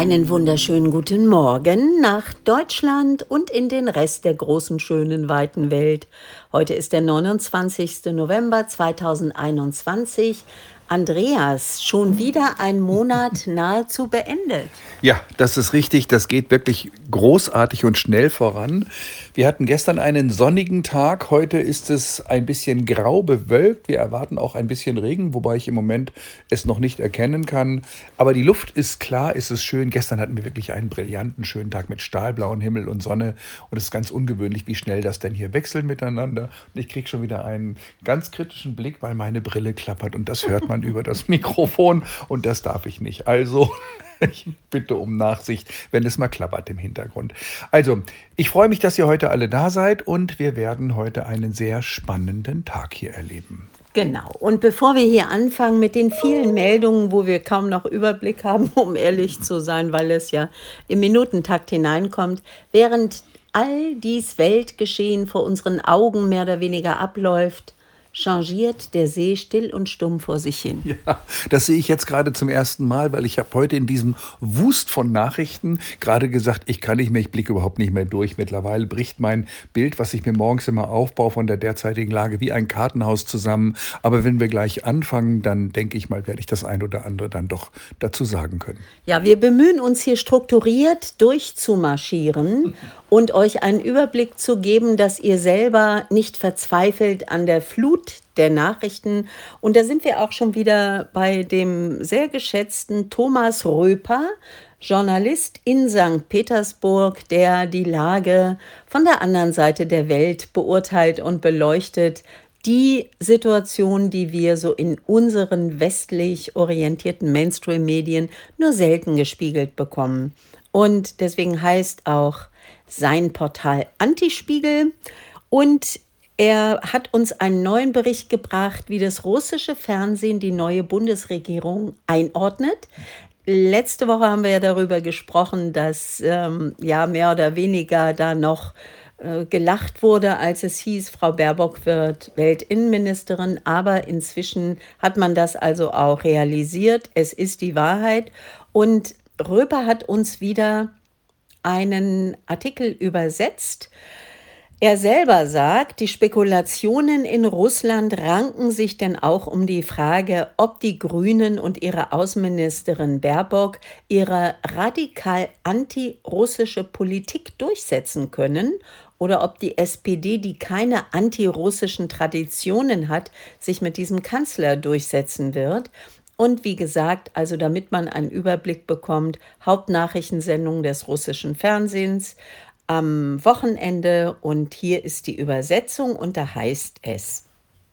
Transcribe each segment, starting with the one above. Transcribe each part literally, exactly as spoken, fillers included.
Einen wunderschönen guten Morgen nach Deutschland und in den Rest der großen, schönen, weiten Welt. Heute ist der neunundzwanzigster November zweitausendeinundzwanzig. Andreas, schon wieder ein Monat nahezu beendet. Ja, das ist richtig. Das geht wirklich großartig und schnell voran. Wir hatten gestern einen sonnigen Tag. Heute ist es ein bisschen grau bewölkt. Wir erwarten auch ein bisschen Regen, wobei ich im Moment es noch nicht erkennen kann. Aber die Luft ist klar, es ist schön. Gestern hatten wir wirklich einen brillanten, schönen Tag mit stahlblauem Himmel und Sonne. Und es ist ganz ungewöhnlich, wie schnell das denn hier wechselt miteinander. Und ich kriege schon wieder einen ganz kritischen Blick, weil meine Brille klappert. Und das hört man über das Mikrofon. Und das darf ich nicht. Also ich bitte um Nachsicht, wenn es mal klappert im Hintergrund. Also, ich freue mich, dass ihr heute alle da seid und wir werden heute einen sehr spannenden Tag hier erleben. Genau. Und bevor wir hier anfangen mit den vielen Meldungen, wo wir kaum noch Überblick haben, um ehrlich zu sein, weil es ja im Minutentakt hineinkommt, während all dies Weltgeschehen vor unseren Augen mehr oder weniger abläuft, changiert der See still und stumm vor sich hin. Ja, das sehe ich jetzt gerade zum ersten Mal, weil ich habe heute in diesem Wust von Nachrichten gerade gesagt, ich kann nicht mehr, ich blicke überhaupt nicht mehr durch. Mittlerweile bricht mein Bild, was ich mir morgens immer aufbaue von der derzeitigen Lage, wie ein Kartenhaus zusammen. Aber wenn wir gleich anfangen, dann denke ich mal, werde ich das ein oder andere dann doch dazu sagen können. Ja, wir bemühen uns hier strukturiert durchzumarschieren und euch einen Überblick zu geben, dass ihr selber nicht verzweifelt an der Flut der Nachrichten. Und da sind wir auch schon wieder bei dem sehr geschätzten Thomas Röper, Journalist in Sankt Petersburg, der die Lage von der anderen Seite der Welt beurteilt und beleuchtet. Die Situation, die wir so in unseren westlich orientierten Mainstream-Medien nur selten gespiegelt bekommen. Und deswegen heißt auch sein Portal Antispiegel. Und er hat uns einen neuen Bericht gebracht, wie das russische Fernsehen die neue Bundesregierung einordnet. Letzte Woche haben wir ja darüber gesprochen, dass ähm, ja mehr oder weniger da noch äh, gelacht wurde, als es hieß, Frau Baerbock wird Weltinnenministerin. Aber inzwischen hat man das also auch realisiert. Es ist die Wahrheit. Und Röper hat uns wieder einen Artikel übersetzt. Er selber sagt, die Spekulationen in Russland ranken sich denn auch um die Frage, ob die Grünen und ihre Außenministerin Baerbock ihre radikal antirussische Politik durchsetzen können oder ob die S P D, die keine antirussischen Traditionen hat, sich mit diesem Kanzler durchsetzen wird. Und wie gesagt, also damit man einen Überblick bekommt, Hauptnachrichtensendung des russischen Fernsehens am Wochenende, und hier ist die Übersetzung und da heißt es: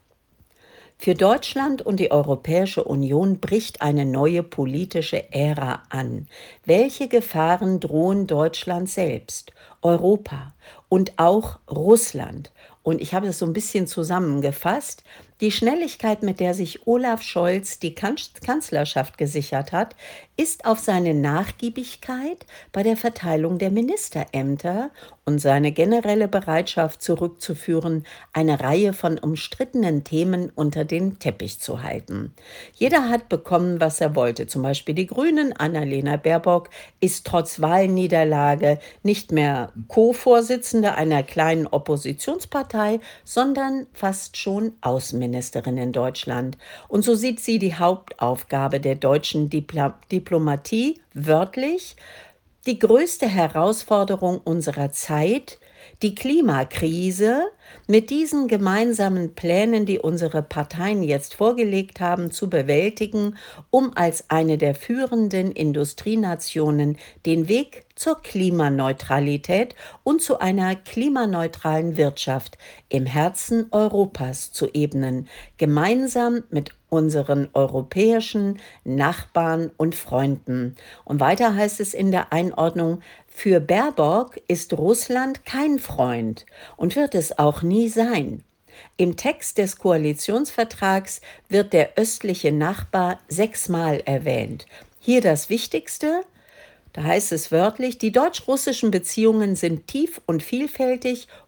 Für Deutschland und die Europäische Union bricht eine neue politische Ära an. Welche Gefahren drohen Deutschland selbst, Europa und auch Russland? Und ich habe das so ein bisschen zusammengefasst. Die Schnelligkeit, mit der sich Olaf Scholz die Kanzlerschaft gesichert hat, ist auf seine Nachgiebigkeit bei der Verteilung der Ministerämter und seine generelle Bereitschaft zurückzuführen, eine Reihe von umstrittenen Themen unter den Teppich zu halten. Jeder hat bekommen, was er wollte. Zum Beispiel die Grünen. Annalena Baerbock ist trotz Wahlniederlage nicht mehr Co-Vorsitzende einer kleinen Oppositionspartei, sondern fast schon Außenministerin in Deutschland. Und so sieht sie die Hauptaufgabe der deutschen Dipl- Diplomatie wörtlich: die größte Herausforderung unserer Zeit, die Klimakrise, mit diesen gemeinsamen Plänen, die unsere Parteien jetzt vorgelegt haben, zu bewältigen, um als eine der führenden Industrienationen den Weg zur Klimaneutralität und zu einer klimaneutralen Wirtschaft im Herzen Europas zu ebnen, gemeinsam mit unseren europäischen Nachbarn und Freunden. Und weiter heißt es in der Einordnung: Für Baerbock ist Russland kein Freund und wird es auch nie sein. Im Text des Koalitionsvertrags wird der östliche Nachbar sechsmal erwähnt. Hier das Wichtigste: Da heißt es wörtlich, die deutsch-russischen Beziehungen sind tief und vielfältig.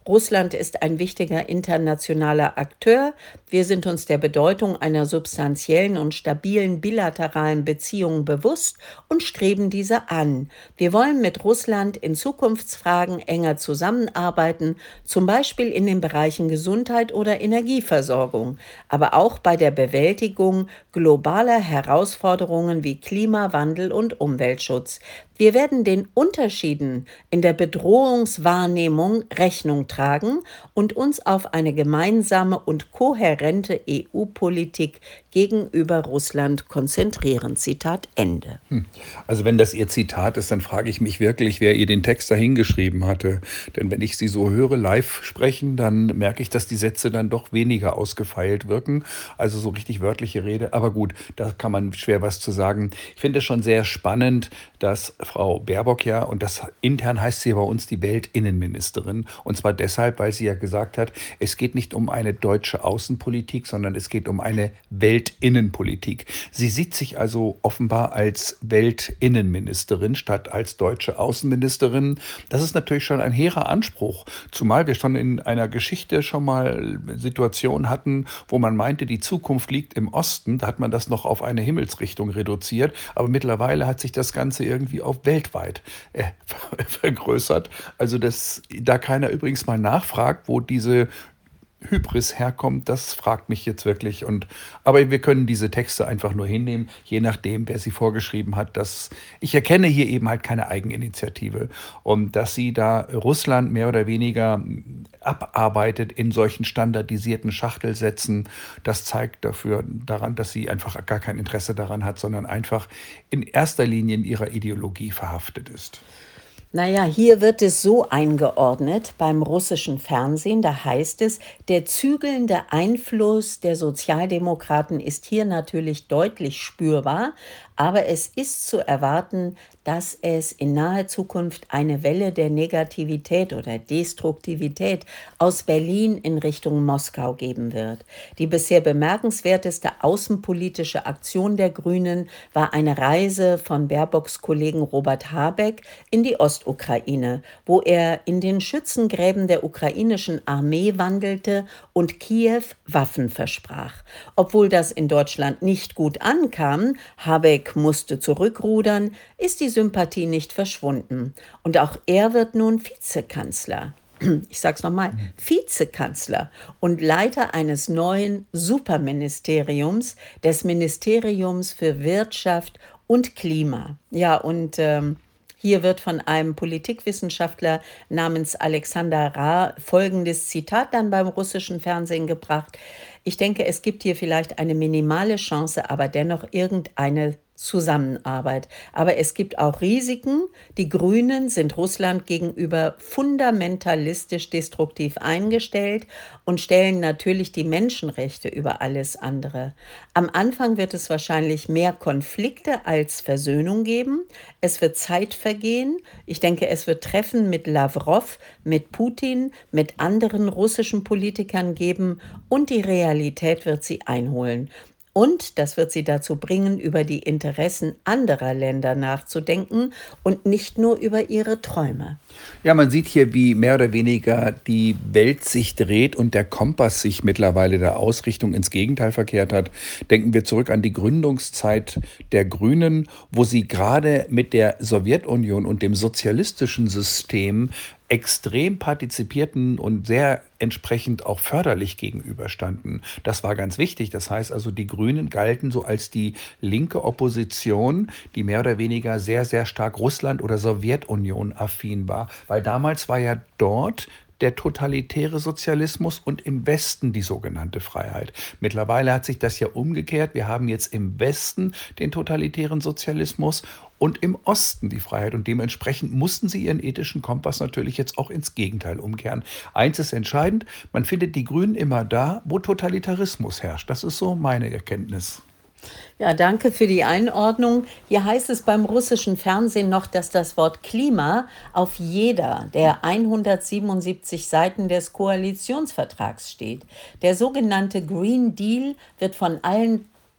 Russland ist ein wichtiger internationaler Akteur. Wir sind uns der Bedeutung einer substanziellen und stabilen bilateralen Beziehung bewusst und streben diese an. Wir wollen mit Russland in Zukunftsfragen enger zusammenarbeiten, zum Beispiel in den Bereichen Gesundheit oder Energieversorgung, aber auch bei der Bewältigung globaler Herausforderungen wie Klimawandel und Umweltschutz. Wir werden den Unterschieden in der Bedrohungswahrnehmung Rechnung tragen und uns auf eine gemeinsame und kohärente E U-Politik gegenüber Russland konzentrieren. Zitat Ende. Hm. Also wenn das Ihr Zitat ist, dann frage ich mich wirklich, wer ihr den Text dahin geschrieben hatte. Denn wenn ich Sie so höre live sprechen, dann merke ich, dass die Sätze dann doch weniger ausgefeilt wirken. Also so richtig wörtliche Rede. Aber gut, da kann man schwer was zu sagen. Ich finde es schon sehr spannend, dass Frau Baerbock ja, und das intern heißt sie bei uns die Weltinnenministerin, und zwar deshalb, weil sie ja gesagt hat, es geht nicht um eine deutsche Außenpolitik, sondern es geht um eine Weltinnenpolitik. Sie sieht sich also offenbar als Weltinnenministerin statt als deutsche Außenministerin. Das ist natürlich schon ein hehrer Anspruch, zumal wir schon in einer Geschichte schon mal Situationen hatten, wo man meinte, die Zukunft liegt im Osten. Da hat man das noch auf eine Himmelsrichtung reduziert, aber mittlerweile hat sich das Ganze irgendwie auf weltweit äh, vergrößert. Also dass da keiner übrigens mal nachfragt, wo diese Hybris herkommt, das fragt mich jetzt wirklich. Und, aber wir können diese Texte einfach nur hinnehmen, je nachdem, wer sie vorgeschrieben hat. Dass, ich erkenne hier eben halt keine Eigeninitiative. Und dass sie da Russland mehr oder weniger abarbeitet in solchen standardisierten Schachtelsätzen, das zeigt dafür daran, dass sie einfach gar kein Interesse daran hat, sondern einfach in erster Linie in ihrer Ideologie verhaftet ist. Naja, hier wird es so eingeordnet beim russischen Fernsehen. Da heißt es, der zügelnde Einfluss der Sozialdemokraten ist hier natürlich deutlich spürbar, aber es ist zu erwarten, dass es in naher Zukunft eine Welle der Negativität oder Destruktivität aus Berlin in Richtung Moskau geben wird. Die bisher bemerkenswerteste außenpolitische Aktion der Grünen war eine Reise von Baerbocks Kollegen Robert Habeck in die Ostukraine, wo er in den Schützengräben der ukrainischen Armee wandelte und Kiew Waffen versprach. Obwohl das in Deutschland nicht gut ankam, Habeck musste zurückrudern, ist die Sympathie nicht verschwunden. Und auch er wird nun Vizekanzler. Ich sage es nochmal, Vizekanzler und Leiter eines neuen Superministeriums, des Ministeriums für Wirtschaft und Klima. Ja, und ähm, hier wird von einem Politikwissenschaftler namens Alexander Ra folgendes Zitat dann beim russischen Fernsehen gebracht. Ich denke, es gibt hier vielleicht eine minimale Chance, aber dennoch irgendeine Zusammenarbeit. Aber es gibt auch Risiken. Die Grünen sind Russland gegenüber fundamentalistisch destruktiv eingestellt und stellen natürlich die Menschenrechte über alles andere. Am Anfang wird es wahrscheinlich mehr Konflikte als Versöhnung geben. Es wird Zeit vergehen. Ich denke, es wird Treffen mit Lavrov, mit Putin, mit anderen russischen Politikern geben und die Realität wird sie einholen. Und das wird sie dazu bringen, über die Interessen anderer Länder nachzudenken und nicht nur über ihre Träume. Ja, man sieht hier, wie mehr oder weniger die Welt sich dreht und der Kompass sich mittlerweile der Ausrichtung ins Gegenteil verkehrt hat. Denken wir zurück an die Gründungszeit der Grünen, wo sie gerade mit der Sowjetunion und dem sozialistischen System extrem partizipierten und sehr entsprechend auch förderlich gegenüberstanden. Das war ganz wichtig. Das heißt also, die Grünen galten so als die linke Opposition, die mehr oder weniger sehr, sehr stark Russland- oder Sowjetunion affin war. Weil damals war ja dort der totalitäre Sozialismus und im Westen die sogenannte Freiheit. Mittlerweile hat sich das ja umgekehrt. Wir haben jetzt im Westen den totalitären Sozialismus und im Osten die Freiheit. Und dementsprechend mussten sie ihren ethischen Kompass natürlich jetzt auch ins Gegenteil umkehren. Eins ist entscheidend, man findet die Grünen immer da, wo Totalitarismus herrscht. Das ist so meine Erkenntnis. Ja, danke für die Einordnung. Hier heißt es beim russischen Fernsehen noch, dass das Wort Klima auf jeder der hundertsiebenundsiebzig Seiten des Koalitionsvertrags steht. Der sogenannte Green Deal wird von allen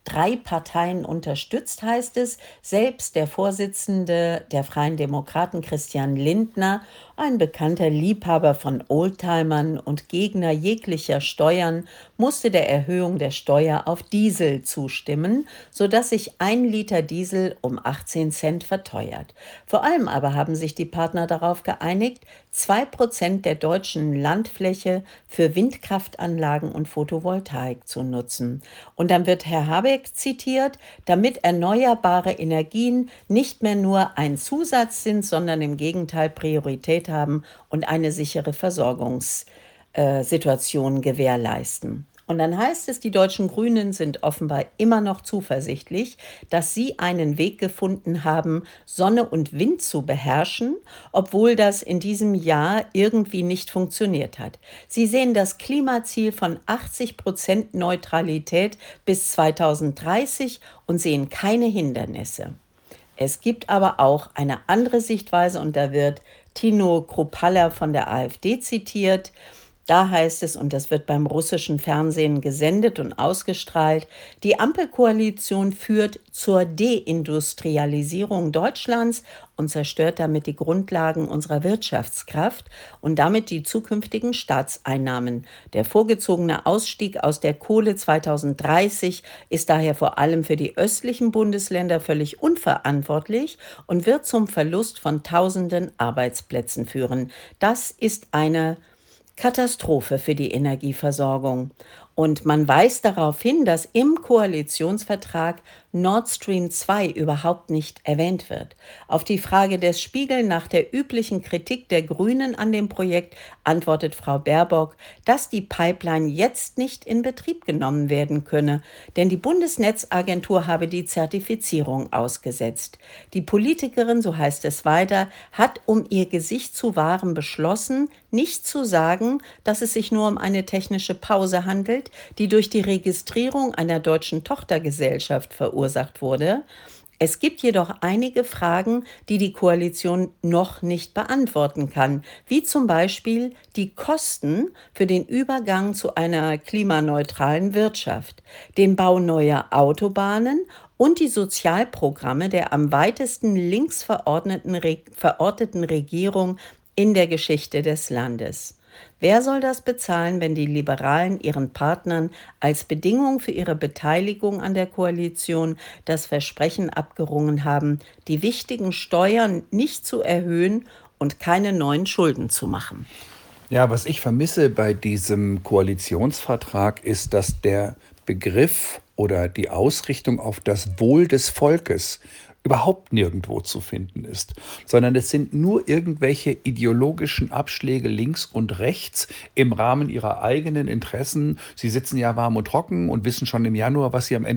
drei Parteien unterstützt, heißt es. Selbst der Vorsitzende der Freien Demokraten, Christian Lindner, ein bekannter Liebhaber von Oldtimern und Gegner jeglicher Steuern, musste der Erhöhung der Steuer auf Diesel zustimmen, sodass sich ein Liter Diesel um achtzehn Cent verteuert. Vor allem aber haben sich die Partner darauf geeinigt, zwei Prozent der deutschen Landfläche für Windkraftanlagen und Photovoltaik zu nutzen. Und dann wird Herr Habeck zitiert: damit erneuerbare Energien nicht mehr nur ein Zusatz sind, sondern im Gegenteil Priorität haben und eine sichere Versorgungssituation gewährleisten. Und dann heißt es, die deutschen Grünen sind offenbar immer noch zuversichtlich, dass sie einen Weg gefunden haben, Sonne und Wind zu beherrschen, obwohl das in diesem Jahr irgendwie nicht funktioniert hat. Sie sehen das Klimaziel von achtzig Prozent Neutralität bis zweitausenddreißig und sehen keine Hindernisse. Es gibt aber auch eine andere Sichtweise und da wird Tino Kruppalla von der AfD zitiert. Da heißt es, und das wird beim russischen Fernsehen gesendet und ausgestrahlt: die Ampelkoalition führt zur Deindustrialisierung Deutschlands und zerstört damit die Grundlagen unserer Wirtschaftskraft und damit die zukünftigen Staatseinnahmen. Der vorgezogene Ausstieg aus der Kohle zweitausenddreißig ist daher vor allem für die östlichen Bundesländer völlig unverantwortlich und wird zum Verlust von tausenden Arbeitsplätzen führen. Das ist eine Katastrophe für die Energieversorgung. Und man weist darauf hin, dass im Koalitionsvertrag Nord Stream zwei überhaupt nicht erwähnt wird. Auf die Frage des Spiegel nach der üblichen Kritik der Grünen an dem Projekt antwortet Frau Baerbock, dass die Pipeline jetzt nicht in Betrieb genommen werden könne, denn die Bundesnetzagentur habe die Zertifizierung ausgesetzt. Die Politikerin, so heißt es weiter, hat, um ihr Gesicht zu wahren, beschlossen, nicht zu sagen, dass es sich nur um eine technische Pause handelt, die durch die Registrierung einer deutschen Tochtergesellschaft verursacht wurde. Es gibt jedoch einige Fragen, die die Koalition noch nicht beantworten kann, wie zum Beispiel die Kosten für den Übergang zu einer klimaneutralen Wirtschaft, den Bau neuer Autobahnen und die Sozialprogramme der am weitesten links verordneten, Re- verorteten Regierung in der Geschichte des Landes. Wer soll das bezahlen, wenn die Liberalen ihren Partnern als Bedingung für ihre Beteiligung an der Koalition das Versprechen abgerungen haben, die wichtigen Steuern nicht zu erhöhen und keine neuen Schulden zu machen? Ja, was ich vermisse bei diesem Koalitionsvertrag ist, dass der Begriff oder die Ausrichtung auf das Wohl des Volkes überhaupt nirgendwo zu finden ist, sondern es sind nur irgendwelche ideologischen Abschläge links und rechts im Rahmen ihrer eigenen Interessen. Sie sitzen ja warm und trocken und wissen schon im Januar, was sie am Ende